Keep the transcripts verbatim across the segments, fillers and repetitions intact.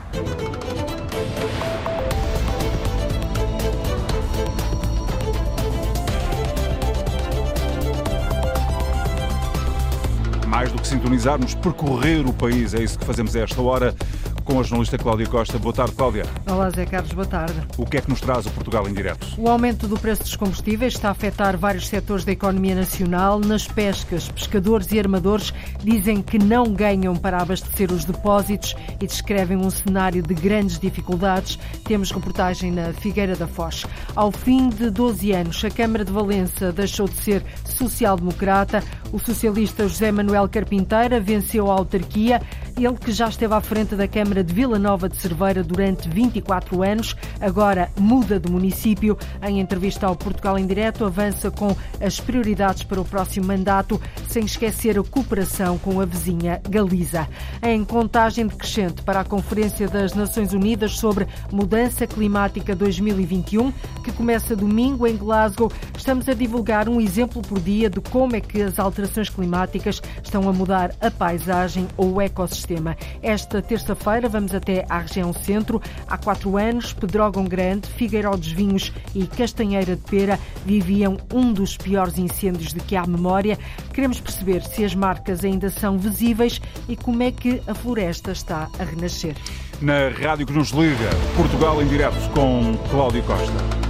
Mais do que sintonizarmos, percorrer o país, é isso que fazemos a esta hora com a jornalista Cláudia Costa. Boa tarde, Cláudia. Olá, Zé Carlos, boa tarde. O que é que nos traz o Portugal em Direto? O aumento do preço dos combustíveis está a afetar vários setores da economia nacional. Nas pescas, pescadores e armadores dizem que não ganham para abastecer os depósitos e descrevem um cenário de grandes dificuldades. Temos reportagem na Figueira da Foz. Ao fim de doze anos, a Câmara de Valença deixou de ser social-democrata. O socialista José Manuel Carpinteira venceu a autarquia. Ele que já esteve à frente da Câmara de Vila Nova de Cerveira durante vinte e quatro anos, agora muda de município. Em entrevista ao Portugal em Direto, avança com as prioridades para o próximo mandato, sem esquecer a cooperação com a vizinha Galiza. Em contagem decrescente para a Conferência das Nações Unidas sobre Mudança Climática dois mil e vinte e um, que começa domingo em Glasgow, estamos a divulgar um exemplo por dia de como é que as alterações climáticas estão a mudar a paisagem ou o ecossistema. Esta terça-feira vamos até à região centro. Há quatro anos, Pedrógão Grande, Figueiró dos Vinhos e Castanheira de Pera viviam um dos piores incêndios de que há memória. Queremos perceber se as marcas ainda são visíveis e como é que a floresta está a renascer. Na rádio que nos liga, Portugal em Direto com Cláudia Costa.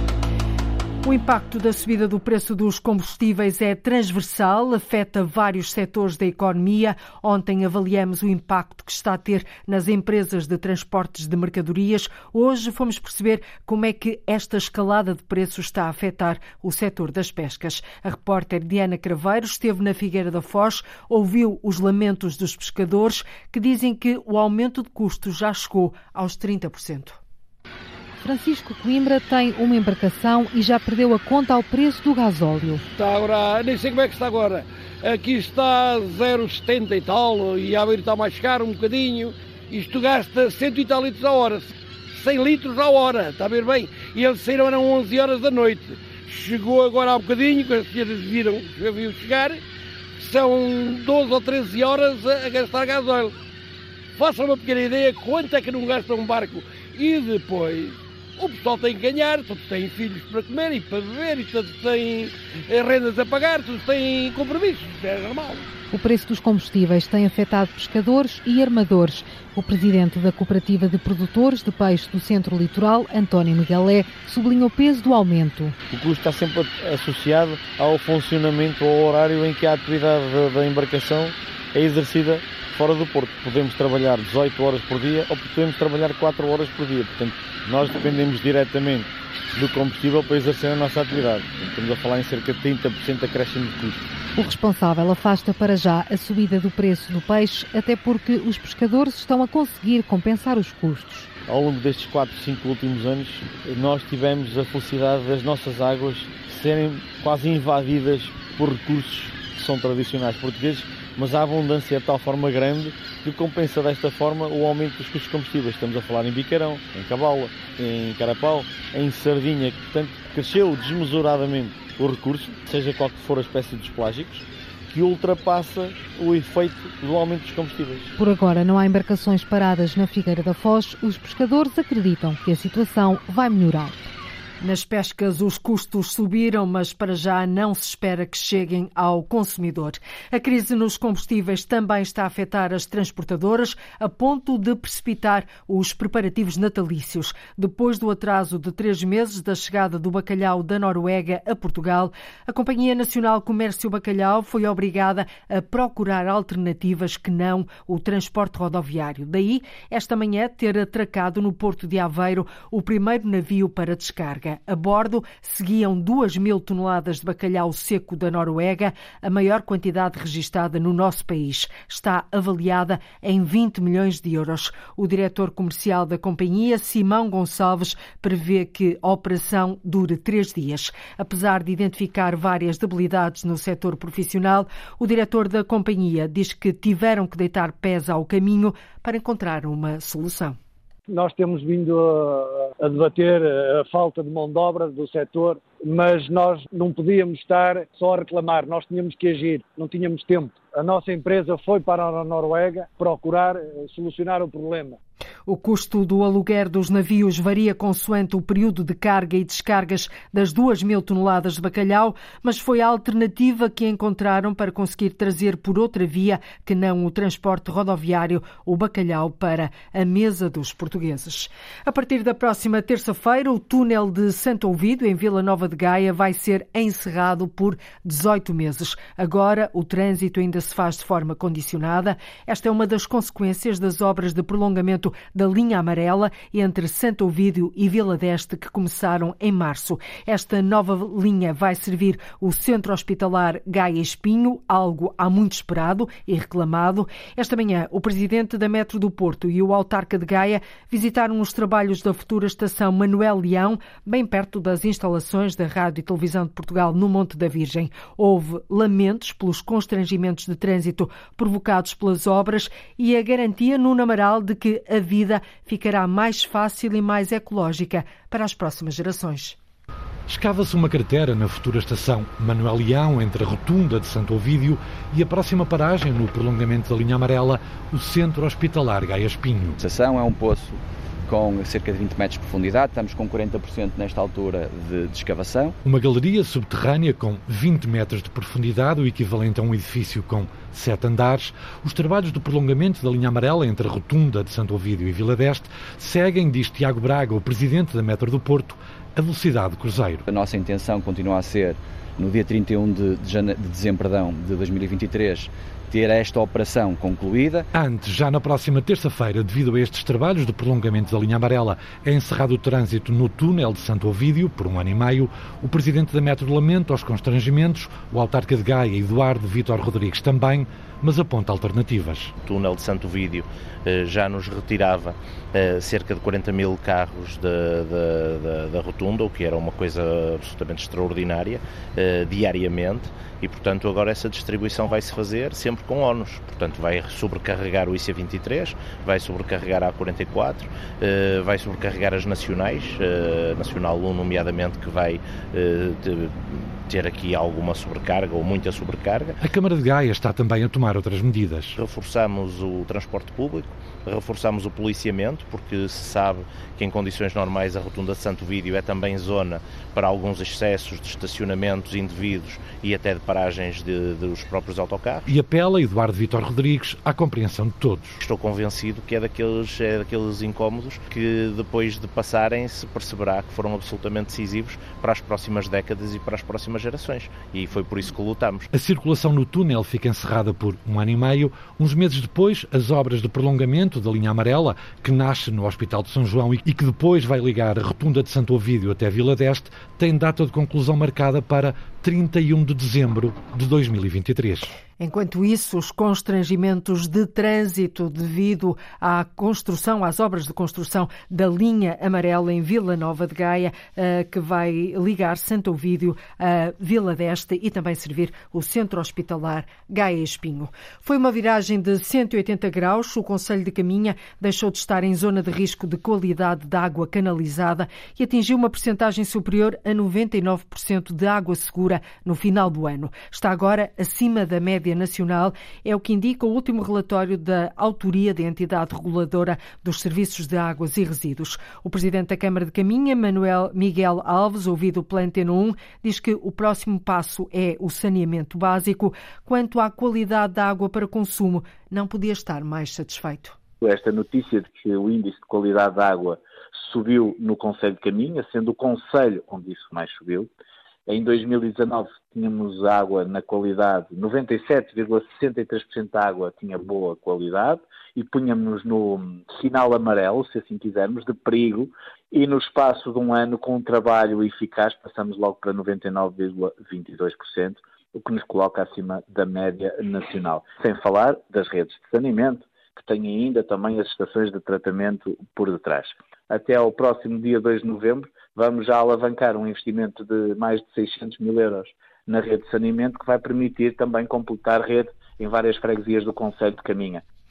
O impacto da subida do preço dos combustíveis é transversal, afeta vários setores da economia. Ontem avaliamos o impacto que está a ter nas empresas de transportes de mercadorias. Hoje fomos perceber como é que esta escalada de preços está a afetar o setor das pescas. A repórter Diana Craveiro esteve na Figueira da Foz, ouviu os lamentos dos pescadores que dizem que o aumento de custos já chegou aos trinta por cento. Francisco Coimbra tem uma embarcação e já perdeu a conta ao preço do gasóleo. Está agora, nem sei como é que está agora. Aqui está zero vírgula setenta e tal, e a Aveiro está mais caro um bocadinho. Isto gasta cento e tal litros a hora, cem litros a hora, está a ver bem? E eles saíram, eram onze horas da noite. Chegou agora há um bocadinho, que as senhoras viram, já viu chegar, são doze ou treze horas a, a gastar gasóleo. Façam uma pequena ideia quanto é que não gasta um barco. E depois, o pessoal tem que ganhar, todos têm filhos para comer e para beber, e todos têm rendas a pagar, todos têm compromissos, é normal. O preço dos combustíveis tem afetado pescadores e armadores. O presidente da Cooperativa de Produtores de Peixe do Centro Litoral, António Miguelé, sublinha o peso do aumento. O custo está sempre associado ao funcionamento, ao horário em que a atividade da embarcação é exercida fora do porto. Podemos trabalhar dezoito horas por dia ou podemos trabalhar quatro horas por dia. Portanto, nós dependemos diretamente do combustível para exercer a nossa atividade. Estamos a falar em cerca de trinta por cento de acréscimo de custo. O responsável afasta para já a subida do preço do peixe, até porque os pescadores estão a conseguir compensar os custos. Ao longo destes quatro, cinco últimos anos, nós tivemos a felicidade das nossas águas serem quase invadidas por recursos que são tradicionais portugueses, mas a abundância é de tal forma grande que compensa desta forma o aumento dos custos de combustíveis. Estamos a falar em Bicarão, em Cabala, em Carapau, em Sardinha, que portanto cresceu desmesuradamente o recurso, seja qual que for a espécie dos plásticos, que ultrapassa o efeito do aumento dos combustíveis. Por agora não há embarcações paradas na Figueira da Foz. Os pescadores acreditam que a situação vai melhorar. Nas pescas os custos subiram, mas para já não se espera que cheguem ao consumidor. A crise nos combustíveis também está a afetar as transportadoras, a ponto de precipitar os preparativos natalícios. Depois do atraso de três meses da chegada do bacalhau da Noruega a Portugal, a Companhia Nacional Comércio Bacalhau foi obrigada a procurar alternativas que não o transporte rodoviário. Daí, esta manhã, ter atracado no Porto de Aveiro o primeiro navio para descarga. A bordo seguiam duas mil toneladas de bacalhau seco da Noruega, a maior quantidade registada no nosso país. Está avaliada em vinte milhões de euros. O diretor comercial da companhia, Simão Gonçalves, prevê que a operação dure três dias. Apesar de identificar várias debilidades no setor profissional, o diretor da companhia diz que tiveram que deitar pés ao caminho para encontrar uma solução. Nós temos vindo a, a debater a falta de mão de obra do setor mas nós não podíamos estar só a reclamar, nós tínhamos que agir, não tínhamos tempo. A nossa empresa foi para a Noruega procurar solucionar o problema. O custo do aluguer dos navios varia consoante o período de carga e descargas das duas mil toneladas de bacalhau, mas foi a alternativa que encontraram para conseguir trazer por outra via que não o transporte rodoviário o bacalhau para a mesa dos portugueses. A partir da próxima terça-feira, o túnel de Santo Ovídio, em Vila Nova de Gaia, vai ser encerrado por dezoito meses. Agora, o trânsito ainda se faz de forma condicionada. Esta é uma das consequências das obras de prolongamento da linha amarela entre Santo Ovídio e Vila d'Este que começaram em março. Esta nova linha vai servir o Centro Hospitalar Gaia Espinho, algo há muito esperado e reclamado. Esta manhã, o presidente da Metro do Porto e o autarca de Gaia visitaram os trabalhos da futura estação Manuel Leão, bem perto das instalações da Rádio e Televisão de Portugal no Monte da Virgem. Houve lamentos pelos constrangimentos de trânsito provocados pelas obras e a garantia no Amaral de que a vida ficará mais fácil e mais ecológica para as próximas gerações. Escava-se uma cratera na futura estação Manuel Leão, entre a rotunda de Santo Ovídio e a próxima paragem no prolongamento da linha amarela, o Centro Hospitalar Gaia Espinho. A estação é um poço com cerca de vinte metros de profundidade, estamos com quarenta por cento nesta altura de, de escavação. Uma galeria subterrânea com vinte metros de profundidade, o equivalente a um edifício com sete andares. Os trabalhos do prolongamento da linha amarela entre a rotunda de Santo Ovídio e Vila d'Este seguem, diz Tiago Braga, o presidente da Metro do Porto, a velocidade de cruzeiro. A nossa intenção continua a ser, no dia trinta e um de, de, jane... de dezembro perdão, de dois mil e vinte e três, ter esta operação concluída. Antes, já na próxima terça-feira, devido a estes trabalhos de prolongamento da linha amarela, é encerrado o trânsito no túnel de Santo Ovídio por um ano e meio. O presidente da Metro lamenta os constrangimentos, o autarca de Gaia, Eduardo Vítor Rodrigues, também, mas aponta alternativas. O túnel de Santo Ovídio eh, já nos retirava eh, cerca de quarenta mil carros da, da, da, da rotunda, o que era uma coisa absolutamente extraordinária, eh, diariamente, e portanto agora essa distribuição vai-se fazer sempre com ónus. Portanto vai sobrecarregar o I C vinte e três, vai sobrecarregar a A quarenta e quatro, eh, vai sobrecarregar as nacionais, eh, Nacional um nomeadamente, que vai eh, de, ter aqui alguma sobrecarga ou muita sobrecarga. A Câmara de Gaia está também a tomar outras medidas. Reforçamos o transporte público, reforçamos o policiamento, porque se sabe que em condições normais a rotunda de Santo Ovídio é também zona para alguns excessos de estacionamentos indevidos e até de paragens de, de dos próprios autocarros. E apela Eduardo Vítor Rodrigues à compreensão de todos. Estou convencido que é daqueles, é daqueles incómodos que depois de passarem se perceberá que foram absolutamente decisivos para as próximas décadas e para as próximas gerações, e foi por isso que lutamos. A circulação no túnel fica encerrada por um ano e meio. Uns meses depois, as obras de prolongamento da linha amarela, que nasce no Hospital de São João e que depois vai ligar a rotunda de Santo Ovídio até Vila d'Este, tem data de conclusão marcada para trinta e um de dezembro de dois mil e vinte e três. Enquanto isso, os constrangimentos de trânsito devido à construção, às obras de construção da linha amarela em Vila Nova de Gaia, que vai ligar Santo Ovídio a Vila d'Este e também servir o Centro Hospitalar Gaia Espinho. Foi uma viragem de cento e oitenta graus. O Concelho de Caminha deixou de estar em zona de risco de qualidade de água canalizada e atingiu uma percentagem superior a noventa e nove por cento de água segura no final do ano. Está agora acima da média nacional, é o que indica o último relatório da autoria da entidade reguladora dos serviços de águas e resíduos. O presidente da Câmara de Caminha, Manuel Miguel Alves, ouvido pela Antena um, diz que o próximo passo é o saneamento básico. Quanto à qualidade da água para consumo, não podia estar mais satisfeito. Esta notícia de que o índice de qualidade da água subiu no Concelho de Caminha, sendo o Concelho onde isso mais subiu. Em dois mil e dezanove tínhamos água na qualidade, noventa e sete vírgula sessenta e três por cento da água tinha boa qualidade e punhamos-nos no sinal amarelo, se assim quisermos, de perigo, e no espaço de um ano, com um trabalho eficaz, passamos logo para noventa e nove vírgula vinte e dois por cento, o que nos coloca acima da média nacional. Sem falar das redes de saneamento, que têm ainda também as estações de tratamento por detrás. Até ao próximo dia dois de novembro, vamos já alavancar um investimento de mais de seiscentos mil euros na rede de saneamento, que vai permitir também completar a rede em várias freguesias do Concelho de Caminha.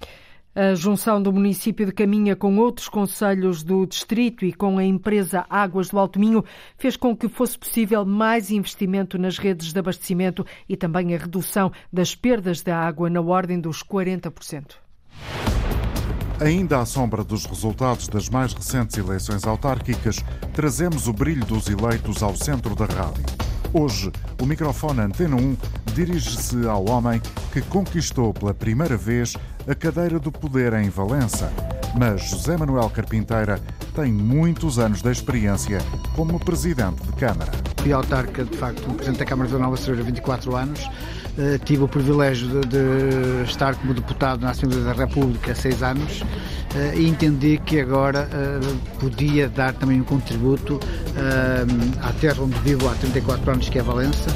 A junção do município de Caminha com outros concelhos do distrito e com a empresa Águas do Alto Minho fez com que fosse possível mais investimento nas redes de abastecimento e também a redução das perdas da água na ordem dos quarenta por cento. Ainda à sombra dos resultados das mais recentes eleições autárquicas, trazemos o brilho dos eleitos ao centro da rádio. Hoje, o microfone Antena um dirige-se ao homem que conquistou pela primeira vez a cadeira do poder em Valença. Mas José Manuel Carpinteira tem muitos anos de experiência como presidente de Câmara. Fui autarca, de facto, presidente da Câmara de Nova Cereira há vinte e quatro anos. Uh, tive o privilégio de, de estar como deputado na Assembleia da República há seis anos uh, e entendi que agora uh, podia dar também um contributo uh, à terra onde vivo há trinta e quatro anos, que é Valença.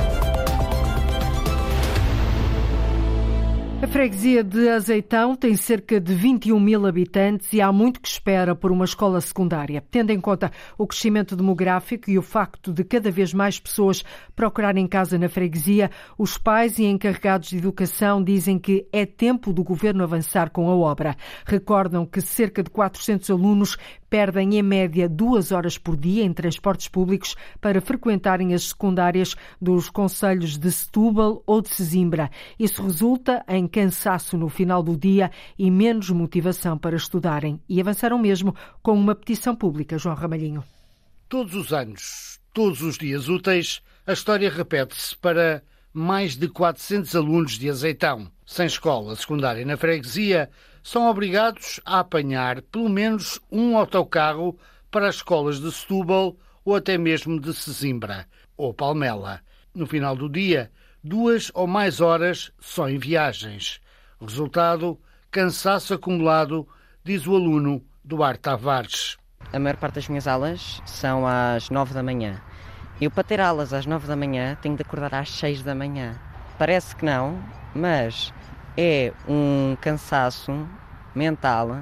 A freguesia de Azeitão tem cerca de vinte e um mil habitantes e há muito que espera por uma escola secundária. Tendo em conta o crescimento demográfico e o facto de cada vez mais pessoas procurarem casa na freguesia, os pais e encarregados de educação dizem que é tempo do governo avançar com a obra. Recordam que cerca de quatrocentos alunos perdem em média duas horas por dia em transportes públicos para frequentarem as secundárias dos concelhos de Setúbal ou de Sesimbra. Isso resulta em cansaço no final do dia e menos motivação para estudarem. E avançaram mesmo com uma petição pública, João Ramalhinho. Todos os anos, todos os dias úteis, a história repete-se para mais de quatrocentos alunos de Azeitão. Sem escola secundária na freguesia, são obrigados a apanhar pelo menos um autocarro para as escolas de Setúbal ou até mesmo de Sesimbra ou Palmela. No final do dia, duas ou mais horas só em viagens. Resultado, cansaço acumulado, diz o aluno Duarte Tavares. A maior parte das minhas aulas são às nove da manhã. Eu, para ter aulas às nove da manhã, tenho de acordar às seis da manhã. Parece que não, mas é um cansaço mental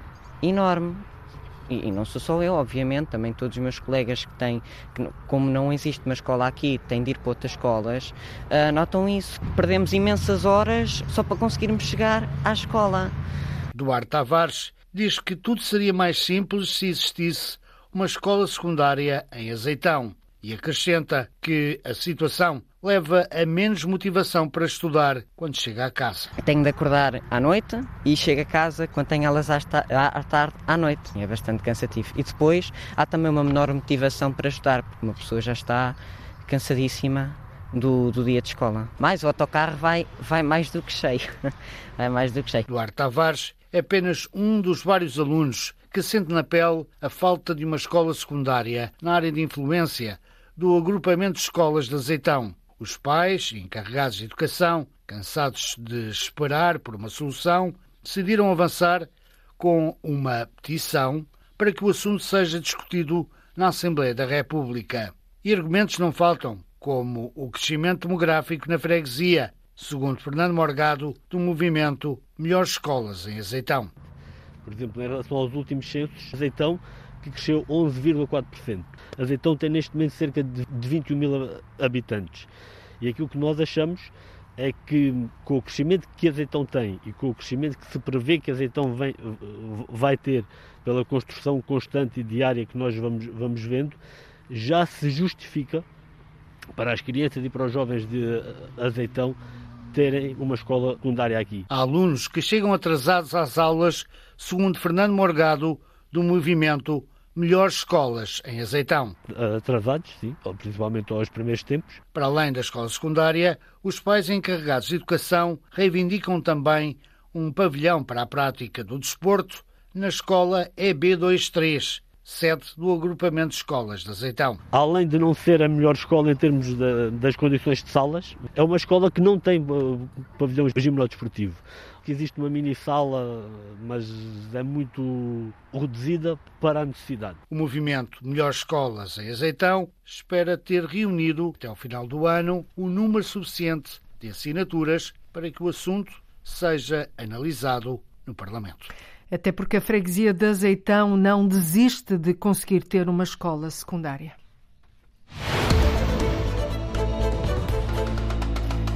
enorme. E, e não sou só eu, obviamente, também todos os meus colegas que têm, que, como não existe uma escola aqui, têm de ir para outras escolas, uh, notam isso. Perdemos imensas horas só para conseguirmos chegar à escola. Duarte Tavares diz que tudo seria mais simples se existisse uma escola secundária em Azeitão. E acrescenta que a situação leva a menos motivação para estudar quando chega a casa. Tenho de acordar à noite e chego a casa quando tenho aulas à tarde à noite. É bastante cansativo. E depois há também uma menor motivação para estudar, porque uma pessoa já está cansadíssima do, do dia de escola. Mas o autocarro vai, vai mais do que cheio. Vai mais do que cheio. Duarte Tavares é apenas um dos vários alunos que sente na pele a falta de uma escola secundária na área de influência do agrupamento de escolas de Azeitão. Os pais e encarregados de educação, cansados de esperar por uma solução, decidiram avançar com uma petição para que o assunto seja discutido na Assembleia da República. E argumentos não faltam, como o crescimento demográfico na freguesia, segundo Fernando Morgado, do movimento Melhores Escolas em Azeitão. Por exemplo, em relação aos últimos censos, Azeitão, que cresceu onze vírgula quatro por cento. Azeitão tem neste momento cerca de vinte e um mil habitantes. E aquilo que nós achamos é que, com o crescimento que Azeitão tem e com o crescimento que se prevê que Azeitão vem, vai ter pela construção constante e diária que nós vamos, vamos vendo, já se justifica para as crianças e para os jovens de Azeitão terem uma escola secundária aqui. Há alunos que chegam atrasados às aulas, segundo Fernando Morgado, do movimento Melhores Escolas em Azeitão. Atrasados, sim, principalmente aos primeiros tempos. Para além da escola secundária, os pais encarregados de educação reivindicam também um pavilhão para a prática do desporto na escola E B vinte e três, sede do agrupamento de escolas de Azeitão. Além de não ser a melhor escola em termos de, das condições de salas, é uma escola que não tem pavilhão gimnodesportivo. Existe uma mini sala, mas é muito reduzida para a necessidade. O movimento Melhores Escolas em Azeitão espera ter reunido, até ao final do ano, um número suficiente de assinaturas para que o assunto seja analisado no Parlamento. Até porque a freguesia de Azeitão não desiste de conseguir ter uma escola secundária.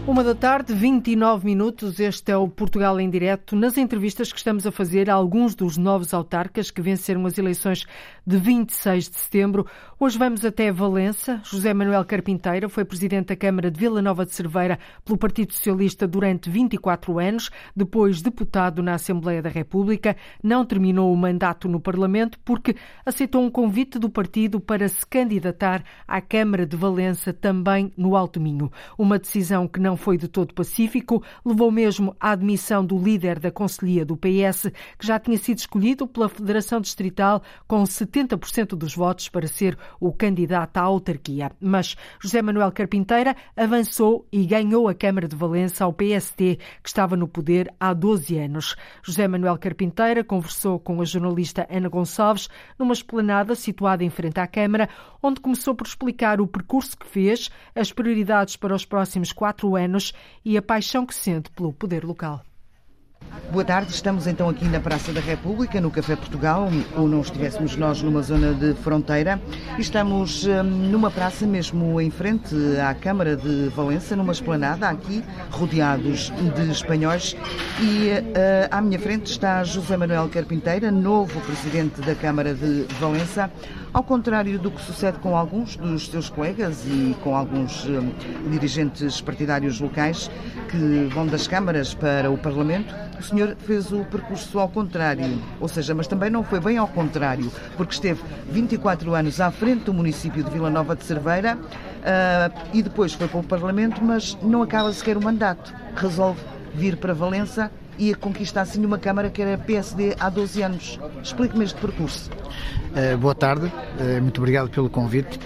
Uma da tarde, vinte e nove minutos, este é o Portugal em Direto. Nas entrevistas que estamos a fazer a alguns dos novos autarcas que venceram as eleições de vinte e seis de setembro, hoje vamos até Valença. José Manuel Carpinteira foi presidente da Câmara de Vila Nova de Cerveira pelo Partido Socialista durante vinte e quatro anos, depois deputado na Assembleia da República. Não terminou o mandato no Parlamento porque aceitou um convite do partido para se candidatar à Câmara de Valença, também no Alto Minho. Uma decisão que não foi de todo pacífico, levou mesmo à admissão do líder da Conselhia do P S, que já tinha sido escolhido pela Federação Distrital com setenta por cento dos votos para ser o candidato à autarquia. Mas José Manuel Carpinteira avançou e ganhou a Câmara de Valença ao P S T, que estava no poder há doze anos. José Manuel Carpinteira conversou com a jornalista Ana Gonçalves numa esplanada situada em frente à Câmara, onde começou por explicar o percurso que fez, as prioridades para os próximos quatro anos e a paixão que sente pelo poder local. Boa tarde, estamos então aqui na Praça da República, no Café Portugal, ou não estivéssemos nós numa zona de fronteira. Estamos hum, numa praça mesmo em frente à Câmara de Valença, numa esplanada aqui, rodeados de espanhóis. E uh, à minha frente está José Manuel Carpinteira, novo presidente da Câmara de Valença. Ao contrário do que sucede com alguns dos seus colegas e com alguns hum, dirigentes partidários locais que vão das câmaras para o Parlamento, o senhor fez o percurso ao contrário, ou seja, mas também não foi bem ao contrário, porque esteve vinte e quatro anos à frente do município de Vila Nova de Cerveira uh, e depois foi para o Parlamento, mas não acaba sequer o mandato. Resolve vir para Valença e conquistar assim uma Câmara que era P S D há doze anos. Explique-me este percurso. Uh, boa tarde, uh, muito obrigado pelo convite.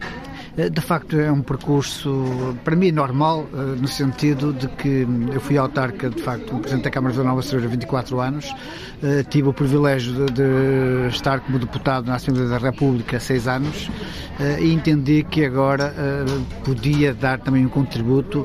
De facto é um percurso, para mim, normal, no sentido de que eu fui autarca, de facto, presidente da Câmara de Vila Nova de Cerveira há vinte e quatro anos, tive o privilégio de, de estar como deputado na Assembleia da República há seis anos e entendi que agora podia dar também um contributo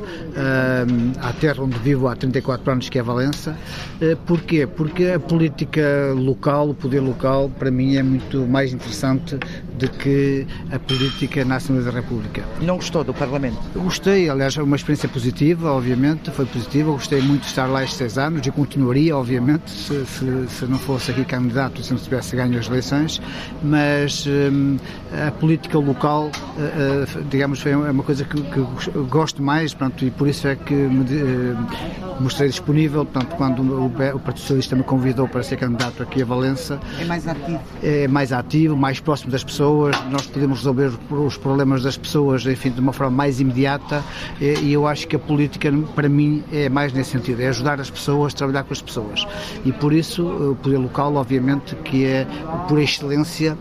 à terra onde vivo há trinta e quatro anos, que é Valença. Porquê? Porque a política local, o poder local, para mim é muito mais interessante do que a política na Assembleia da República. Não gostou do Parlamento? Gostei, aliás, é uma experiência positiva, obviamente, foi positiva, gostei muito de estar lá estes seis anos e continuaria, obviamente, se, se, se não fosse aqui candidato, se não tivesse ganho as eleições, mas hum, a política local, uh, uh, digamos, foi uma coisa que, que gosto mais, pronto, e por isso é que me uh, mostrei disponível, portanto, quando o, o Partido Socialista me convidou para ser candidato aqui a Valença. É mais ativo? É mais ativo, mais próximo das pessoas, nós podemos resolver os problemas das pessoas, enfim, de uma forma mais imediata, e eu acho que a política, para mim, é mais nesse sentido, é ajudar as pessoas, trabalhar com as pessoas. E por isso, o poder local, obviamente, que é, por excelência,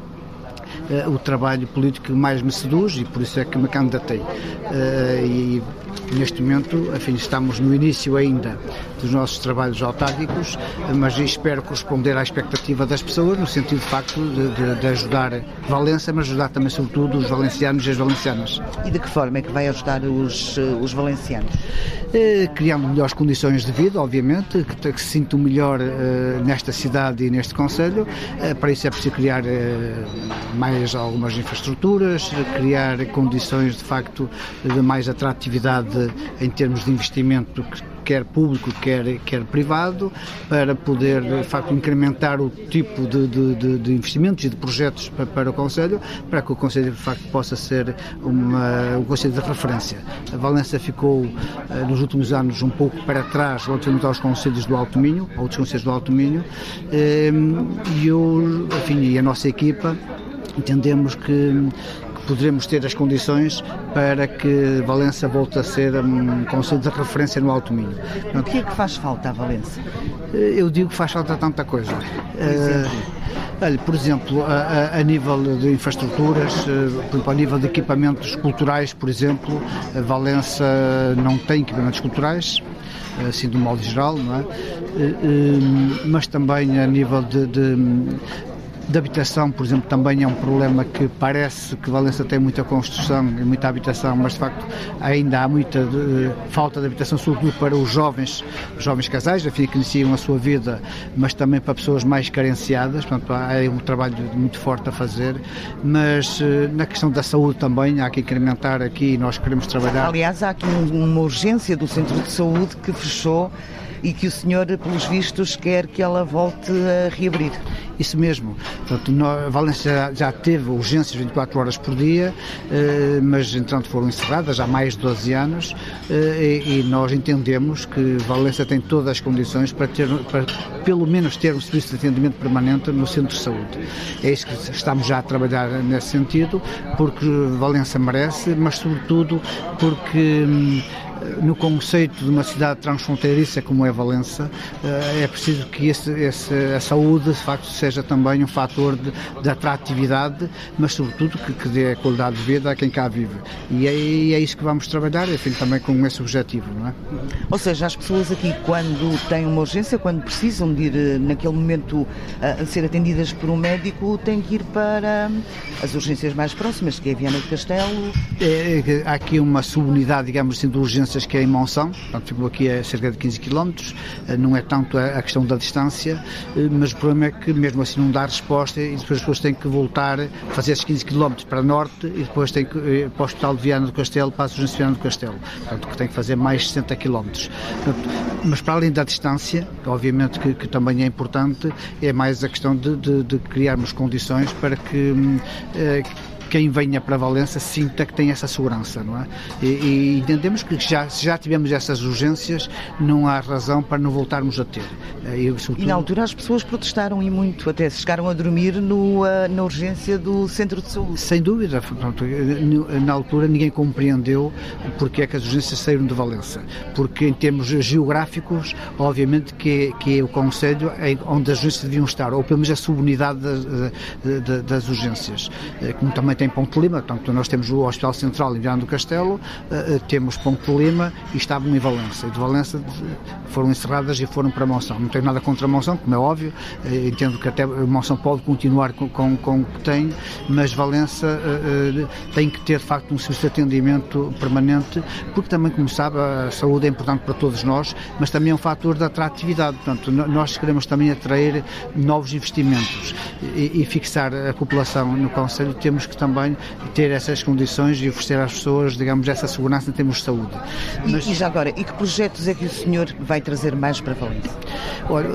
o trabalho político que mais me seduz, e por isso é que me candidatei. E neste momento, enfim, estamos no início ainda dos nossos trabalhos autárquicos, mas espero corresponder à expectativa das pessoas, no sentido de facto de, de, de ajudar Valença, mas ajudar também sobretudo os valencianos e as valencianas. E de que forma é que vai ajudar os, os valencianos? Eh, criando melhores condições de vida, obviamente, que, que se sintam melhor eh, nesta cidade e neste concelho. Eh, para isso é preciso criar eh, mais algumas infraestruturas, criar condições de facto de mais atratividade em termos de investimento, quer público, quer, quer privado, para poder, de facto, incrementar o tipo de, de, de investimentos e de projetos para, para o Conselho, para que o Conselho, de facto, possa ser uma, um Conselho de referência. A Valença ficou, nos últimos anos, um pouco para trás relativamente aos Conselhos do Alto Minho, outros Conselhos do Alto Minho, e eu, enfim, e a nossa equipa, entendemos que poderemos ter as condições para que Valença volte a ser um concelho de referência no Alto Minho. O que é que faz falta a Valença? Eu digo que faz falta tanta coisa. Por exemplo, por exemplo a, a, a nível de infraestruturas, por exemplo, a nível de equipamentos culturais, por exemplo, a Valença não tem equipamentos culturais, assim de um modo geral, não é? Mas também a nível de, de De habitação, por exemplo, também é um problema que parece que Valença tem muita construção e muita habitação, mas de facto ainda há muita de, falta de habitação, sobretudo para os jovens, jovens casais, enfim, que iniciam a sua vida, mas também para pessoas mais carenciadas. Portanto, há um trabalho muito forte a fazer, mas na questão da saúde também há que incrementar aqui, nós queremos trabalhar. Aliás, há aqui uma urgência do Centro de Saúde que fechou e que o senhor, pelos vistos, quer que ela volte a reabrir. Isso mesmo. Portanto, nós, Valença já, já teve urgências vinte e quatro horas por dia, eh, mas, entretanto, foram encerradas há mais de doze anos eh, e, e nós entendemos que Valença tem todas as condições para, ter, para pelo menos ter um serviço de atendimento permanente no centro de saúde. É isso que estamos já a trabalhar nesse sentido, porque Valença merece, mas, sobretudo, porque hum, no conceito de uma cidade transfronteiriça como é Valença, é preciso que esse, esse, a saúde, de facto, seja também um fator de, de atratividade, mas, sobretudo, que, que dê qualidade de vida a quem cá vive. E é, e é isso que vamos trabalhar, enfim, também com esse objetivo, não é? Ou seja, as pessoas aqui, quando têm uma urgência, quando precisam de ir, naquele momento, a ser atendidas por um médico, têm que ir para as urgências mais próximas, que é Viana do Castelo. É, é, há aqui uma subunidade, digamos assim, de urgências que é em Monção, portanto, ficou aqui a cerca de quinze quilómetros, não é tanto a questão da distância, mas o problema é que mesmo assim não dá resposta e depois as pessoas têm que voltar, fazer esses quinze quilómetros para norte e depois têm que ir para o Hospital de Viana do Castelo, para a urgência de Viana do Castelo, portanto, que tem que fazer mais sessenta quilómetros. Mas para além da distância, obviamente que, que também é importante, é mais a questão de, de, de criarmos condições para que eh, quem venha para Valença sinta que tem essa segurança, não é? E, e entendemos que já, se já tivemos essas urgências, não há razão para não voltarmos a ter. E, sobretudo... e na altura as pessoas protestaram e muito, até se chegaram a dormir no, na urgência do centro de saúde. Sem dúvida, portanto, na altura ninguém compreendeu porque é que as urgências saíram de Valença, porque em termos geográficos, obviamente que é, que é o concelho onde as urgências deviam estar, ou pelo menos a subunidade das, das, das urgências, como também tem em Ponte Lima, portanto nós temos o Hospital Central em Viana do Castelo, uh, temos Ponte Lima e estavam em Valença, e de Valença foram encerradas e foram para Monção. Não tenho nada contra Monção, como é óbvio, uh, entendo que até Monção pode continuar com, com, com o que tem, mas Valença uh, uh, tem que ter de facto um serviço de atendimento permanente, porque também, como sabe, a saúde é importante para todos nós, mas também é um fator de atratividade, portanto nós queremos também atrair novos investimentos e, e fixar a população no concelho, temos que também ter essas condições e oferecer às pessoas, digamos, essa segurança em termos de saúde. Mas... E, e já agora, e que projetos é que o senhor vai trazer mais para Valença? Olha,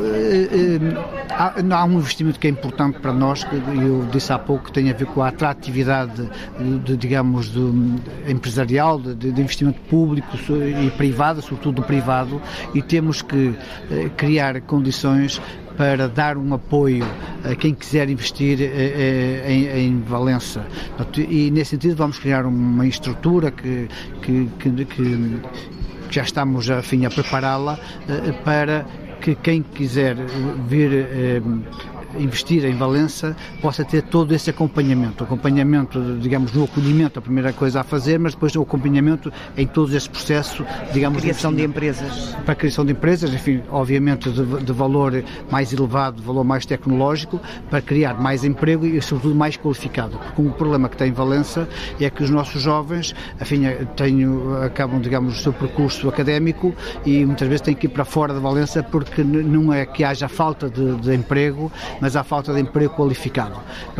há, há um investimento que é importante para nós, que eu disse há pouco, que tem a ver com a atratividade, de, digamos, de, empresarial, de, de investimento público e privado, sobretudo do privado, e temos que criar condições para dar um apoio a quem quiser investir eh, em, em Valença. E, nesse sentido, vamos criar uma estrutura que, que, que, que já estamos a, enfim, a prepará-la eh, para que quem quiser vir eh, investir em Valença possa ter todo esse acompanhamento, acompanhamento, digamos, no acolhimento, a primeira coisa a fazer, mas depois o acompanhamento em todo esse processo, digamos, criação de empresas. Para a criação de empresas, enfim, obviamente de, de valor mais elevado, de valor mais tecnológico, para criar mais emprego e, sobretudo, mais qualificado. Porque o problema que tem Valença é que os nossos jovens, enfim, têm, acabam, digamos, o seu percurso académico e muitas vezes têm que ir para fora de Valença porque não é que haja falta de, de emprego, mas há falta de emprego qualificado.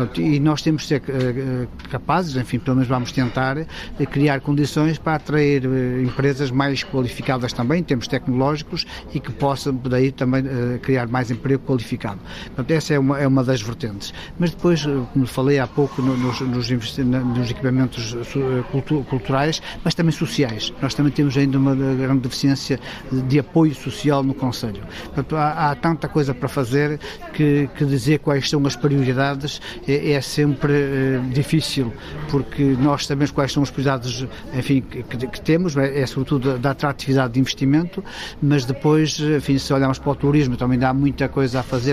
E nós temos de ser capazes, enfim, pelo menos vamos tentar, de criar condições para atrair empresas mais qualificadas também, em termos tecnológicos, e que possam, daí, também criar mais emprego qualificado. Portanto, essa é uma, é uma das vertentes. Mas depois, como falei há pouco, nos, nos, nos equipamentos culturais, mas também sociais. Nós também temos ainda uma grande deficiência de apoio social no concelho. Portanto, há, há tanta coisa para fazer que, que dizer quais são as prioridades é, é sempre é, difícil, porque nós sabemos quais são as prioridades, enfim, que, que temos, é, é sobretudo da atratividade de investimento, mas depois, enfim, se olharmos para o turismo, também há muita coisa a fazer,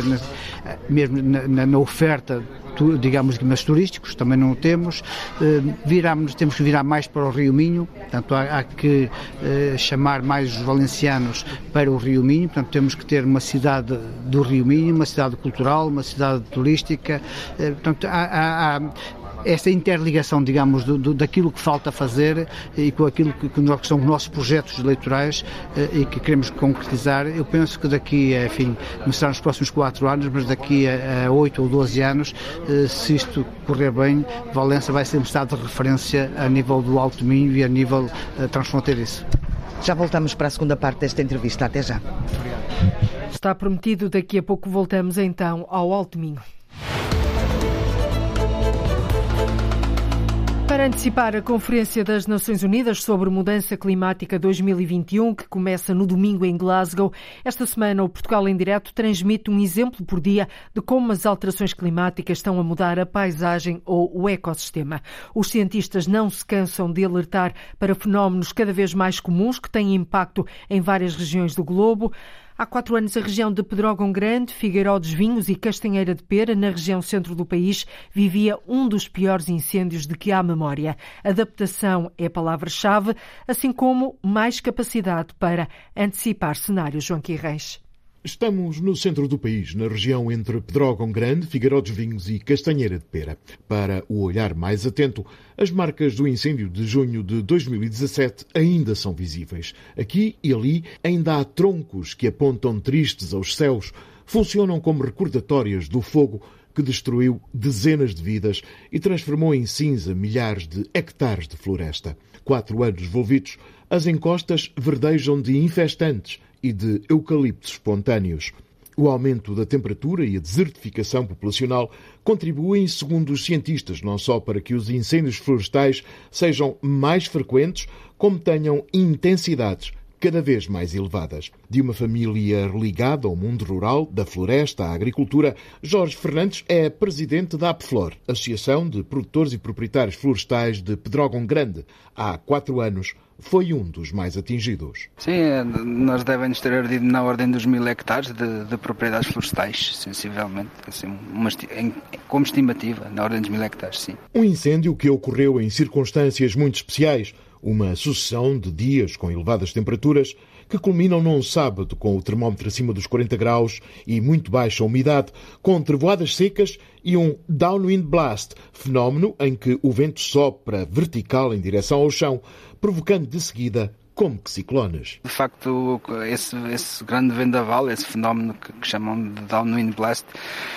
mesmo na, na, na oferta, digamos, mas turísticos, também não temos. Viramos, temos que virar mais para o Rio Minho, portanto há, há que uh, chamar mais os valencianos para o Rio Minho, portanto temos que ter uma cidade do Rio Minho, uma cidade cultural, comercial, uma cidade turística. Portanto, há, há, há esta interligação, digamos, do, do, daquilo que falta fazer e com aquilo que, que são os nossos projetos eleitorais e que queremos concretizar. Eu penso que daqui, enfim, não será nos próximos quatro anos, mas daqui a oito ou doze anos, se isto correr bem, Valença vai ser um estado de referência a nível do Alto Minho e a nível uh, transfronteiriço. Já voltamos para a segunda parte desta entrevista. Até já. Está prometido, daqui a pouco voltamos então ao Alto Minho. Para antecipar a Conferência das Nações Unidas sobre Mudança Climática dois mil e vinte e um, que começa no domingo em Glasgow, esta semana o Portugal em Direto transmite um exemplo por dia de como as alterações climáticas estão a mudar a paisagem ou o ecossistema. Os cientistas não se cansam de alertar para fenómenos cada vez mais comuns que têm impacto em várias regiões do globo. Há quatro anos, a região de Pedrógão Grande, Figueiró dos Vinhos e Castanheira de Pera, na região centro do país, vivia um dos piores incêndios de que há memória. Adaptação é a palavra-chave, assim como mais capacidade para antecipar cenários. João Quirreis. Estamos no centro do país, na região entre Pedrógão Grande, Figueiró dos Vinhos e Castanheira de Pera. Para o olhar mais atento, as marcas do incêndio de junho de dois mil e dezassete ainda são visíveis. Aqui e ali ainda há troncos que apontam tristes aos céus, funcionam como recordatórias do fogo que destruiu dezenas de vidas e transformou em cinza milhares de hectares de floresta. Quatro anos envolvidos, as encostas verdejam de infestantes e de eucaliptos espontâneos. O aumento da temperatura e a desertificação populacional contribuem, segundo os cientistas, não só para que os incêndios florestais sejam mais frequentes, como tenham intensidades cada vez mais elevadas. De uma família ligada ao mundo rural, da floresta à agricultura, Jorge Fernandes é presidente da APFlor, Associação de Produtores e Proprietários Florestais de Pedrógão Grande. Há quatro anos foi um dos mais atingidos. Sim, nós devemos ter ardido na ordem dos mil hectares de, de propriedades florestais, sensivelmente, assim, uma, em, como estimativa, na ordem dos mil hectares, sim. Um incêndio que ocorreu em circunstâncias muito especiais, uma sucessão de dias com elevadas temperaturas que culminam num sábado com o termómetro acima dos quarenta graus e muito baixa umidade, com trevoadas secas e um downwind blast, fenómeno em que o vento sopra vertical em direção ao chão, provocando de seguida como que ciclones. De facto, esse, esse grande vendaval, esse fenómeno que, que chamam de downwind blast,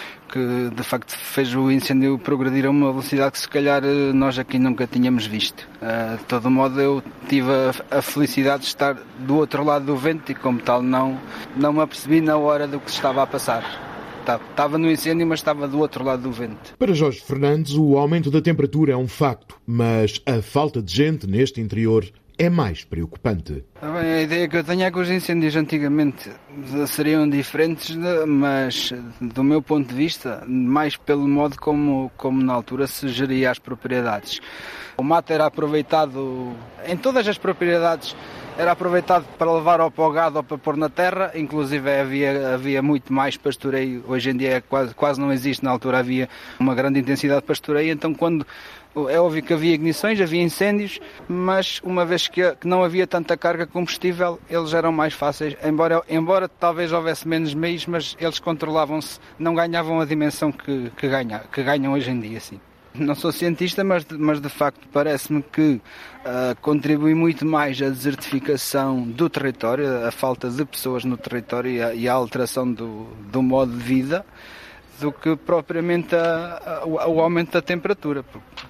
que de facto fez o incêndio progredir a uma velocidade que se calhar nós aqui nunca tínhamos visto. Uh, de todo modo, eu tive a, a felicidade de estar do outro lado do vento e, como tal, não, não me apercebi na hora do que se estava a passar. Estava no incêndio, mas estava do outro lado do vento. Para Jorge Fernandes, o aumento da temperatura é um facto, mas a falta de gente neste interior é mais preocupante. A ideia que eu tenho é que os incêndios antigamente seriam diferentes, mas do meu ponto de vista, mais pelo modo como, como na altura se geria as propriedades. O mato era aproveitado em todas as propriedades, era aproveitado para levar ao gado ou para pôr na terra, inclusive havia, havia muito mais pastoreio, hoje em dia quase, quase não existe, na altura havia uma grande intensidade de pastoreio, então quando é óbvio que havia ignições, havia incêndios, mas uma vez que, que não havia tanta carga de combustível, eles eram mais fáceis, embora, embora talvez houvesse menos meios, mas eles controlavam-se, não ganhavam a dimensão que, que, ganha, que ganham hoje em dia, sim. Não sou cientista, mas, mas de facto parece-me que uh, contribui muito mais a desertificação do território, a falta de pessoas no território e a, e a alteração do, do modo de vida, do que propriamente a, a, o aumento da temperatura.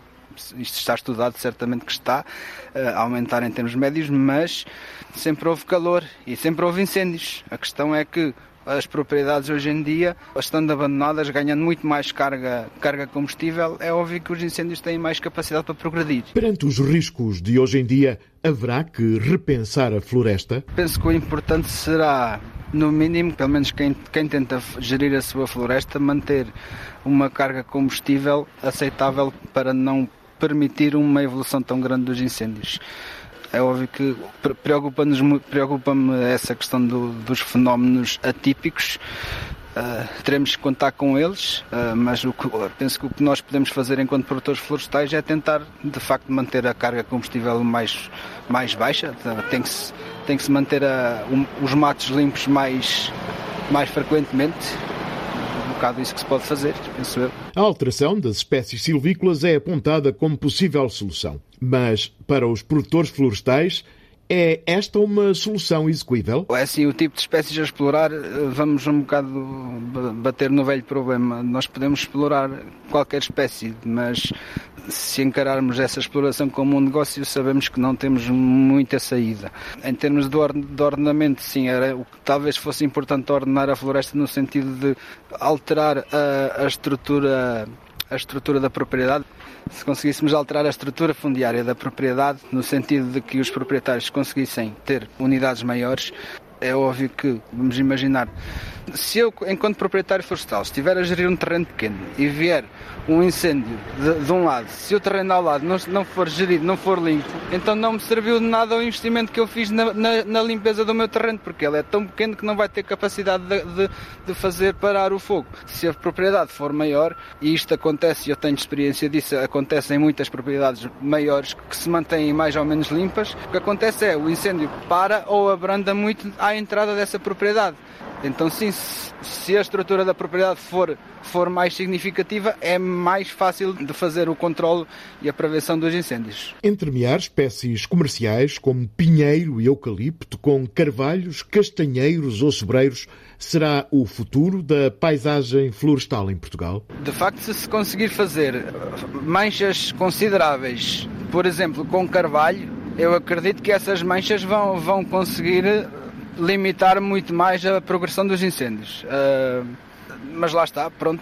Isto está estudado, certamente que está a aumentar em termos médios, mas sempre houve calor e sempre houve incêndios. A questão é que as propriedades hoje em dia, estando abandonadas, ganhando muito mais carga, carga combustível, é óbvio que os incêndios têm mais capacidade para progredir. Perante os riscos de hoje em dia, haverá que repensar a floresta? Penso que o importante será, no mínimo, pelo menos quem, quem tenta gerir a sua floresta, manter uma carga combustível aceitável para não permitir uma evolução tão grande dos incêndios. É óbvio que preocupa-nos, preocupa-me essa questão do, dos fenómenos atípicos. Uh, teremos que contar com eles, uh, mas o que, penso que o que nós podemos fazer enquanto produtores florestais é tentar, de facto, manter a carga combustível mais, mais baixa. Tem que se, tem que se manter a, um, os matos limpos mais, mais frequentemente. bocado isso que se pode fazer, penso eu. A alteração das espécies silvícolas é apontada como possível solução, mas para os produtores florestais, é esta uma solução execuível? É assim, o tipo de espécies a explorar, vamos um bocado bater no velho problema. Nós podemos explorar qualquer espécie, mas se encararmos essa exploração como um negócio, sabemos que não temos muita saída. Em termos de ordenamento, sim, era o que talvez fosse importante ordenar a floresta no sentido de alterar a, a estrutura, a estrutura da propriedade. Se conseguíssemos alterar a estrutura fundiária da propriedade, no sentido de que os proprietários conseguissem ter unidades maiores, é óbvio que, vamos imaginar, se eu, enquanto proprietário florestal, estiver a gerir um terreno pequeno e vier um incêndio de, de um lado, se o terreno ao lado não, não for gerido, não for limpo, então não me serviu de nada o investimento que eu fiz na, na, na limpeza do meu terreno, porque ele é tão pequeno que não vai ter capacidade de, de, de fazer parar o fogo. Se a propriedade for maior, e isto acontece, e eu tenho experiência disso, acontece em muitas propriedades maiores que se mantêm mais ou menos limpas, o que acontece é o incêndio para ou abranda muito à entrada dessa propriedade. Então sim, se a estrutura da propriedade for, for mais significativa, é mais fácil de fazer o controle e a prevenção dos incêndios. Entremear espécies comerciais como pinheiro e eucalipto com carvalhos, castanheiros ou sobreiros será o futuro da paisagem florestal em Portugal? De facto, se se conseguir fazer manchas consideráveis, por exemplo, com carvalho, eu acredito que essas manchas vão, vão conseguir limitar muito mais a progressão dos incêndios. Uh, mas lá está, pronto,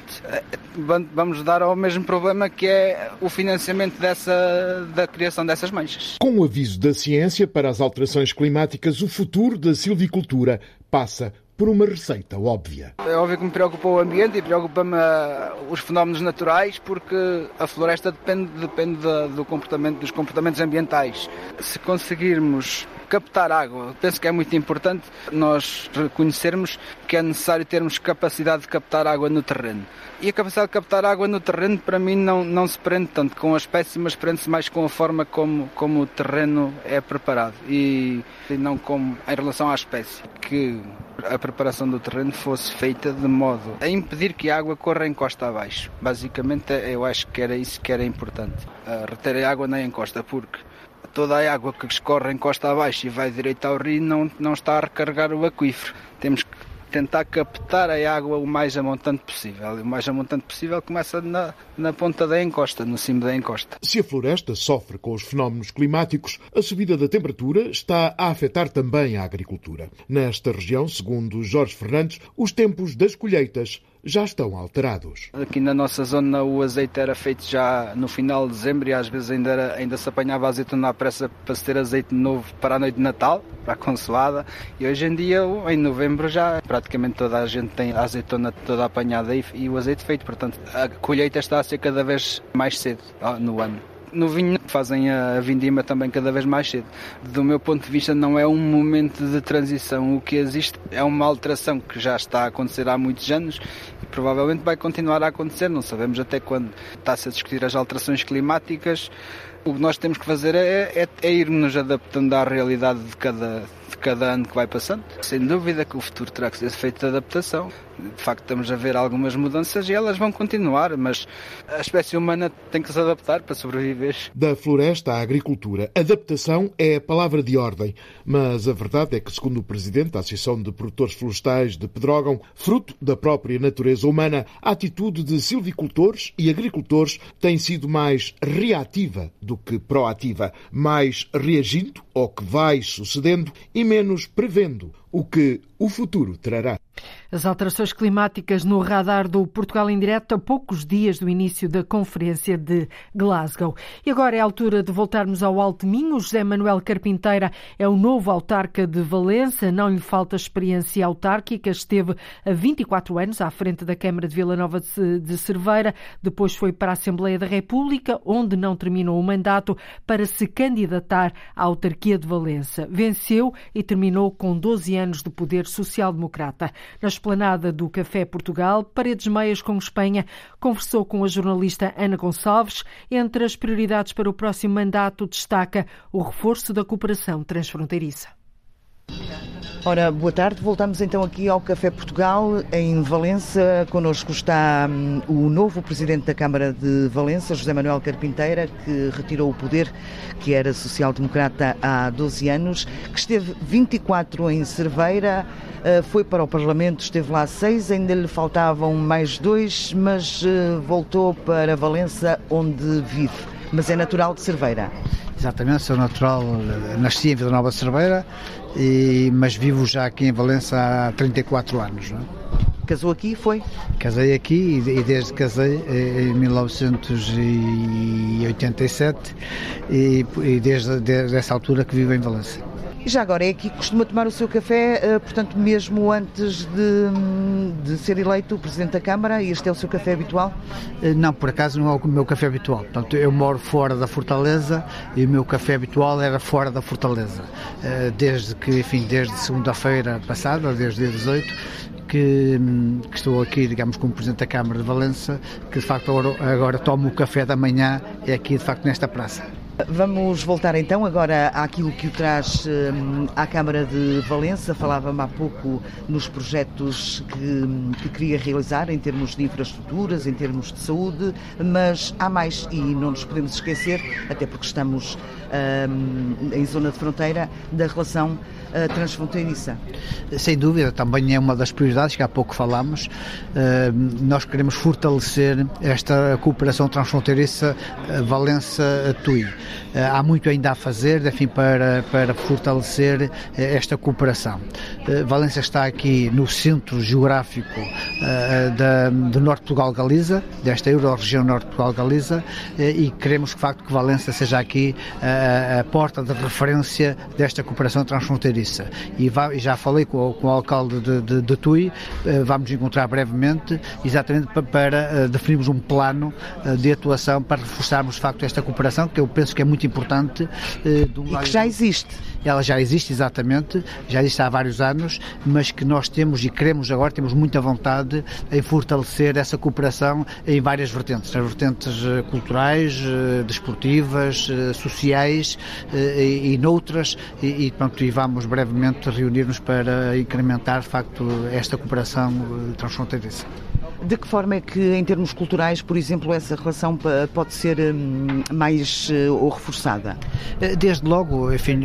vamos dar ao mesmo problema que é o financiamento dessa, da criação dessas manchas. Com o aviso da ciência para as alterações climáticas, o futuro da silvicultura passa por uma receita óbvia. É óbvio que me preocupa o ambiente e preocupa-me os fenómenos naturais, porque a floresta depende, depende do comportamento, dos comportamentos ambientais. Se conseguirmos captar água, penso que é muito importante nós reconhecermos que é necessário termos capacidade de captar água no terreno. E a capacidade de captar água no terreno, para mim, não, não se prende tanto com a espécie, mas prende-se mais com a forma como, como o terreno é preparado e, e não como em relação à espécie. Que a preparação do terreno fosse feita de modo a impedir que a água corra em costa abaixo. Basicamente, eu acho que era isso que era importante. Reter a água na encosta, porque toda a água que escorre em costa abaixo e vai direito ao rio não, não está a recarregar o aquífero. Temos que tentar captar a água o mais amontante possível. O mais amontante possível começa na, na ponta da encosta, no cimo da encosta. Se a floresta sofre com os fenómenos climáticos, a subida da temperatura está a afetar também a agricultura. Nesta região, segundo Jorge Fernandes, os tempos das colheitas já estão alterados. Aqui na nossa zona o azeite era feito já no final de dezembro e às vezes ainda, era, ainda se apanhava azeitona à pressa para se ter azeite novo para a noite de Natal, para a consoada, e hoje em dia, em novembro, já praticamente toda a gente tem a azeitona toda apanhada e, e o azeite feito, portanto a colheita está a ser cada vez mais cedo no ano. No vinho fazem a vindima também cada vez mais cedo. Do meu ponto de vista não é um momento de transição. O que existe é uma alteração que já está a acontecer há muitos anos e provavelmente vai continuar a acontecer. Não sabemos até quando. Está-se a discutir as alterações climáticas. O que nós temos que fazer é, é, é ir-nos adaptando à realidade de cada, de cada ano que vai passando. Sem dúvida que o futuro terá que ser feito de adaptação. De facto, estamos a ver algumas mudanças e elas vão continuar, mas a espécie humana tem que se adaptar para sobreviver. Da floresta à agricultura, adaptação é a palavra de ordem, mas a verdade é que, segundo o presidente da Associação de Produtores Florestais de Pedrógão, fruto da própria natureza humana, a atitude de silvicultores e agricultores tem sido mais reativa do que proativa, mais reagindo ao que vai sucedendo e menos prevendo o que o futuro trará. As alterações climáticas no radar do Portugal em Direto a poucos dias do início da Conferência de Glasgow. E agora é a altura de voltarmos ao Alto Minho. José Manuel Carpinteira é o novo autarca de Valença. Não lhe falta experiência autárquica. Esteve há vinte e quatro anos à frente da Câmara de Vila Nova de Cerveira. Depois foi para a Assembleia da República, onde não terminou o mandato, para se candidatar à autarquia de Valença. Venceu e terminou com doze anos de poder social-democrata. Na esplanada do Café Portugal, Paredes Meias com Espanha conversou com a jornalista Ana Gonçalves. Entre as prioridades para o próximo mandato destaca o reforço da cooperação transfronteiriça. Ora, boa tarde. Voltamos então aqui ao Café Portugal, em Valença. Connosco está hum, o novo Presidente da Câmara de Valença, José Manuel Carpinteira, que retirou o poder, que era social-democrata há doze anos, que esteve vinte e quatro em Cerveira, uh, foi para o Parlamento, esteve lá seis, ainda lhe faltavam mais dois, mas uh, voltou para Valença, onde vive. Mas é natural de Cerveira. Exatamente, sou natural, nasci em Vila Nova de Cerveira, e, mas vivo já aqui em Valença há trinta e quatro anos. Não é? Casou aqui, foi? Casei aqui e, e desde que casei em mil novecentos e oitenta e sete e, e desde, desde essa altura que vivo em Valença. E já agora é aqui que costuma tomar o seu café, portanto, mesmo antes de, de ser eleito o Presidente da Câmara, este é o seu café habitual? Não, por acaso não é o meu café habitual. Portanto, eu moro fora da Fortaleza e o meu café habitual era fora da Fortaleza. Desde que, enfim, desde segunda-feira passada, desde dia dezoito, Que, que estou aqui, digamos, como Presidente da Câmara de Valença, que de facto agora, agora tomo o café da manhã, é aqui de facto nesta praça. Vamos voltar então agora àquilo que o traz hum, à Câmara de Valença. Falava-me há pouco nos projetos que, que queria realizar em termos de infraestruturas, em termos de saúde, mas há mais e não nos podemos esquecer, até porque estamos hum, em zona de fronteira, da relação uh, transfronteiriça. Sem dúvida, também é uma das prioridades que há pouco falámos. Uh, nós queremos fortalecer esta cooperação transfronteiriça uh, Valença-Tui. Uh, há muito ainda a fazer, enfim, para, para fortalecer uh, esta cooperação. Uh, Valença está aqui no centro geográfico uh, da, do Norte de Portugal-Galiza, desta Euro-região Norte de Portugal-Galiza, uh, e queremos, de facto, que Valença seja aqui uh, a porta de referência desta cooperação transfronteiriça. E, va, e já falei com, com o alcalde de, de, de Tui, uh, vamos encontrar brevemente, exatamente para, para uh, definirmos um plano uh, de atuação para reforçarmos, de facto, esta cooperação, que eu penso que é muito importante. Uh, e que já existe. Ela já existe, exatamente, já existe há vários anos, mas que nós temos e queremos agora, temos muita vontade em fortalecer essa cooperação em várias vertentes, nas vertentes culturais, desportivas, sociais e, e noutras, e, e, pronto, e vamos brevemente reunir-nos para incrementar, de facto, esta cooperação transfronteiriça. De que forma é que, em termos culturais, por exemplo, essa relação pode ser mais ou reforçada? Desde logo, enfim,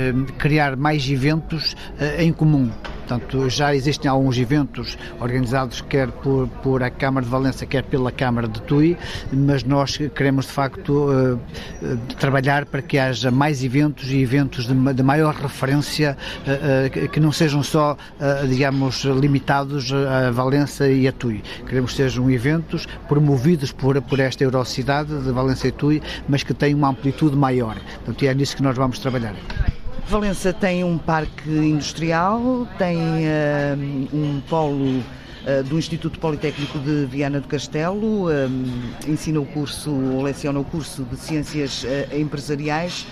criar mais eventos em comum. Portanto, já existem alguns eventos organizados quer por, por a Câmara de Valença, quer pela Câmara de Tui, mas nós queremos, de facto, uh, uh, trabalhar para que haja mais eventos e eventos de, de maior referência, uh, uh, que não sejam só, uh, digamos, limitados a Valença e a Tui. Queremos que sejam eventos promovidos por, por esta Eurocidade de Valença e Tui, mas que tenham uma amplitude maior. Portanto, é nisso que nós vamos trabalhar. Valença tem um parque industrial, tem uh, um polo uh, do Instituto Politécnico de Viana do Castelo, um, ensina o curso, ou leciona o curso de Ciências uh, Empresariais,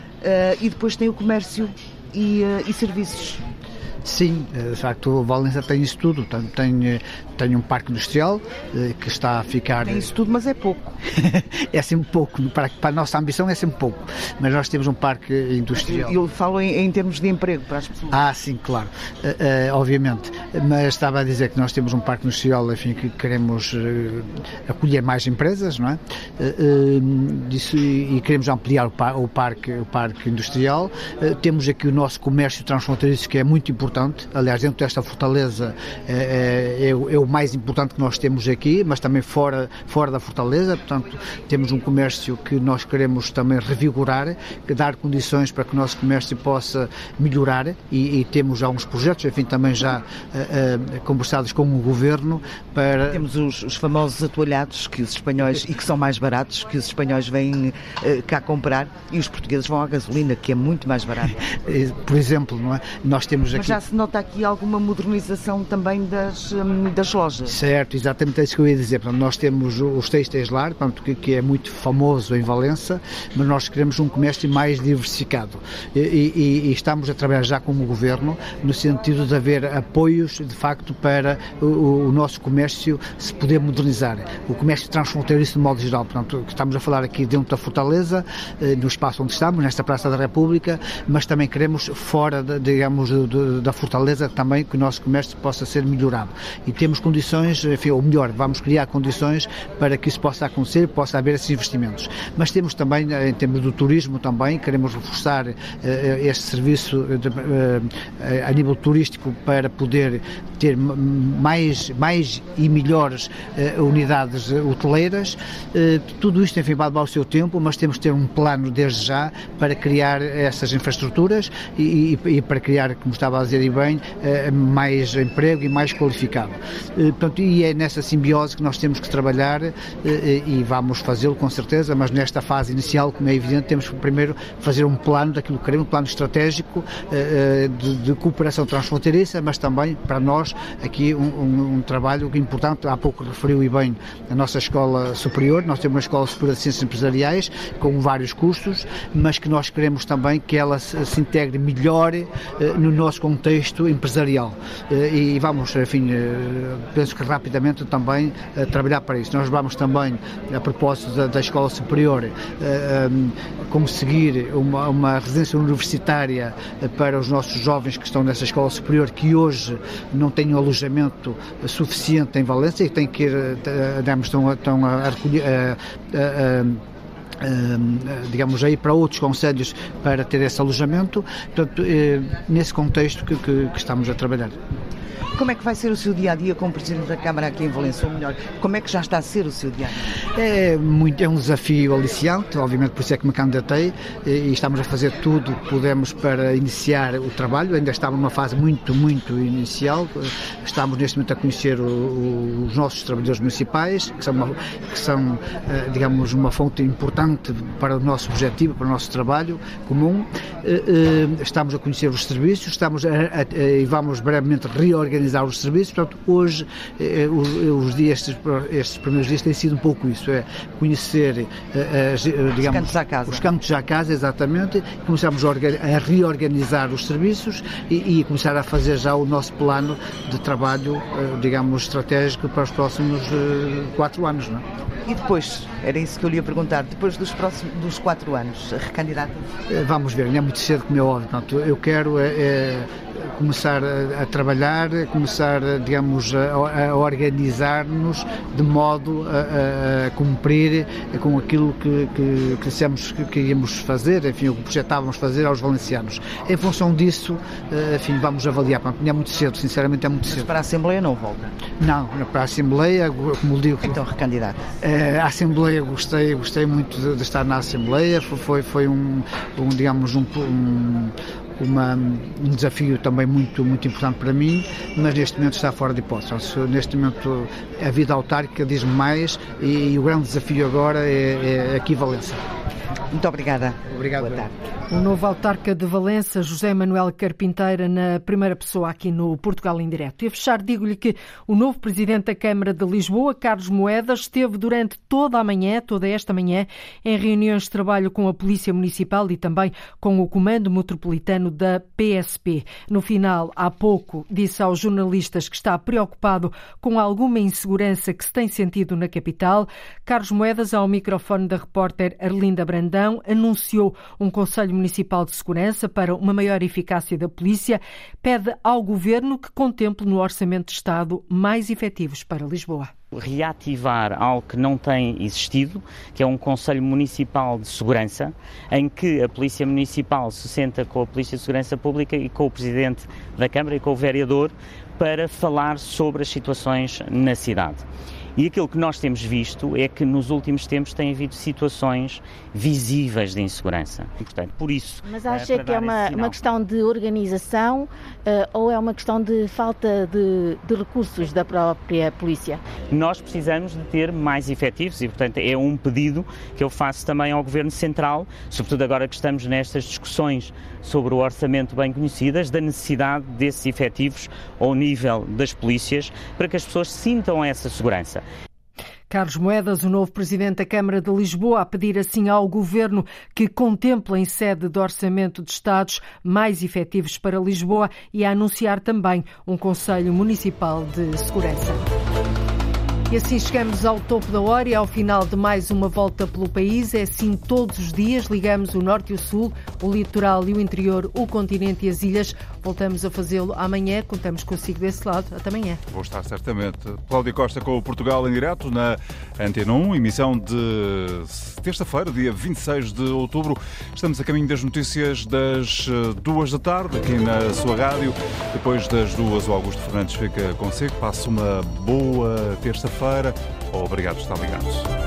uh, e depois tem o comércio e, uh, e serviços. Sim, de facto, Valença tem isso tudo. Tem, tem um parque industrial que está a ficar... Tem isso tudo, mas é pouco. É sempre pouco. Para, para a nossa ambição é sempre pouco. Mas nós temos um parque industrial. Eu falo em, em termos de emprego para as pessoas. Ah, sim, claro. Uh, uh, obviamente. Mas estava a dizer que nós temos um parque industrial, enfim, que queremos uh, acolher mais empresas, não é? Uh, uh, disso, e, e queremos ampliar o, par, o, parque, o parque industrial. Uh, temos aqui o nosso comércio transfronteiriço, que é muito importante. Aliás, dentro desta fortaleza é, é, é o mais importante que nós temos aqui, mas também fora, fora da fortaleza. Portanto, temos um comércio que nós queremos também revigorar, dar condições para que o nosso comércio possa melhorar, e, e temos alguns projetos, enfim, também já uh, uh, conversados com o Governo para... Temos os, os famosos atoalhados que os espanhóis, e que são mais baratos, que os espanhóis vêm uh, cá comprar, e os portugueses vão à gasolina, que é muito mais barata. Por exemplo, não é? Nós temos aqui... Mas já se nota aqui alguma modernização também das, das lojas. Certo, exatamente é isso que eu ia dizer. Portanto, nós temos os Têxteis Lar, portanto, que, que é muito famoso em Valença, mas nós queremos um comércio mais diversificado. E, e, e estamos a trabalhar já com o Governo no sentido de haver apoios, de facto, para o, o nosso comércio se poder modernizar. O comércio transfronteiriço de modo geral. Portanto, estamos a falar aqui dentro da Fortaleza, no espaço onde estamos, nesta Praça da República, mas também queremos fora, de, digamos, de, de da fortaleza também que o nosso comércio possa ser melhorado. E temos condições, enfim, ou melhor, vamos criar condições para que isso possa acontecer, possa haver esses investimentos. Mas temos também, em termos do turismo também, queremos reforçar uh, este serviço de, uh, a nível turístico para poder ter mais, mais e melhores uh, unidades hoteleiras. Uh, tudo isto, enfim, vai levar o seu tempo, mas temos que ter um plano desde já para criar essas infraestruturas e, e, e para criar, como estava a dizer e bem, uh, mais emprego e mais qualificado. Uh, portanto, e é nessa simbiose que nós temos que trabalhar uh, e vamos fazê-lo com certeza, mas nesta fase inicial, como é evidente, temos que primeiro fazer um plano daquilo que queremos, um plano estratégico uh, de, de cooperação transfronteiriça, mas também para nós aqui um, um, um trabalho importante. Há pouco referiu e bem a nossa escola superior. Nós temos uma escola superior de ciências empresariais com vários cursos, mas que nós queremos também que ela se, se integre melhor uh, no nosso contexto empresarial uh, e vamos, enfim, uh, penso que rapidamente também uh, trabalhar para isso. Nós vamos também, a propósito da, da escola superior, uh, um, conseguir uma, uma residência universitária uh, para os nossos jovens que estão nessa escola superior, que hoje não têm um alojamento suficiente em Valência e têm que ir, uh, estão, estão a recolher uh, uh, uh, digamos, aí para outros concelhos para ter esse alojamento. Portanto, uh, nesse contexto que, que, que estamos a trabalhar. Como é que vai ser o seu dia-a-dia como Presidente da Câmara aqui em Valência? Ou melhor, como é que já está a ser o seu dia-a-dia? É, muito, é um desafio aliciante, obviamente por isso é que me candidatei e estamos a fazer tudo o que podemos para iniciar o trabalho. Ainda estamos numa fase muito, muito inicial. Estamos neste momento a conhecer o, o, os nossos trabalhadores municipais, que são, uma, que são, digamos, uma fonte importante para o nosso objetivo, para o nosso trabalho comum. Estamos a conhecer os serviços, estamos a, a, e vamos brevemente reorganizar os serviços. Portanto, hoje, eh, os, os dias, estes, estes primeiros dias têm sido um pouco isso, é conhecer eh, as, digamos, os cantos à casa. Os cantos à casa, exatamente, começamos a, a reorganizar os serviços e, e começar a fazer já o nosso plano de trabalho, eh, digamos, estratégico para os próximos eh, quatro anos, não é? E depois, era isso que eu lhe ia perguntar, depois dos próximos dos quatro anos, recandidata? Vamos ver, não é muito cedo, como é óbvio. Portanto, eu quero é, é, começar a, a trabalhar, começar, digamos, a, a organizar-nos de modo a, a cumprir com aquilo que, que, que dissemos que, que íamos fazer, enfim, o que projetávamos fazer aos valencianos. Em função disso, enfim, vamos avaliar. Portanto, não é muito cedo, sinceramente é muito cedo. Mas para a Assembleia não volta? Não, para a Assembleia, como digo... Então, recandidata? A Assembleia, gostei, gostei muito de, de estar na Assembleia, foi, foi um, um digamos, um, um, uma, um desafio também muito, muito importante para mim, mas neste momento está fora de hipótese. Neste momento a vida autárquica diz-me mais e, e o grande desafio agora é, é aqui Valência. Muito obrigada. Obrigado. Boa tarde. O novo autarca de Valença, José Manuel Carpinteira, na primeira pessoa aqui no Portugal em Direto. E a fechar, digo-lhe que o novo presidente da Câmara de Lisboa, Carlos Moedas, esteve durante toda a manhã, toda esta manhã, em reuniões de trabalho com a Polícia Municipal e também com o Comando Metropolitano da P S P. No final, há pouco, disse aos jornalistas que está preocupado com alguma insegurança que se tem sentido na capital. Carlos Moedas, ao microfone da repórter Arlinda Brandão, anunciou um Conselho Municipal de Segurança para uma maior eficácia da polícia, pede ao Governo que contemple no Orçamento de Estado mais efetivos para Lisboa. Reativar algo que não tem existido, que é um Conselho Municipal de Segurança, em que a Polícia Municipal se senta com a Polícia de Segurança Pública e com o Presidente da Câmara e com o Vereador para falar sobre as situações na cidade. E aquilo que nós temos visto é que nos últimos tempos tem havido situações visíveis de insegurança. Portanto, por isso... Mas acha que é uma, uma questão de organização uh, ou é uma questão de falta de, de recursos da própria polícia? Nós precisamos de ter mais efetivos e, portanto, é um pedido que eu faço também ao Governo Central, sobretudo agora que estamos nestas discussões sobre o orçamento bem conhecidas, da necessidade desses efetivos ao nível das polícias para que as pessoas sintam essa segurança. Carlos Moedas, o novo presidente da Câmara de Lisboa, a pedir assim ao Governo que contemple em sede de Orçamento de Estados mais efetivos para Lisboa e a anunciar também um Conselho Municipal de Segurança. E assim chegamos ao topo da hora e ao final de mais uma volta pelo país. É assim todos os dias, ligamos o norte e o sul, o litoral e o interior, o continente e as ilhas. Voltamos a fazê-lo amanhã, contamos consigo desse lado. Até amanhã. Vou estar certamente. Cláudia Costa com o Portugal em direto na Antena um, emissão de terça-feira, dia vinte e seis de outubro. Estamos a caminho das notícias das duas da tarde, aqui na sua rádio. Depois das duas, o Augusto Fernandes fica consigo. Passe uma boa terça-feira. Obrigado por estar ligados.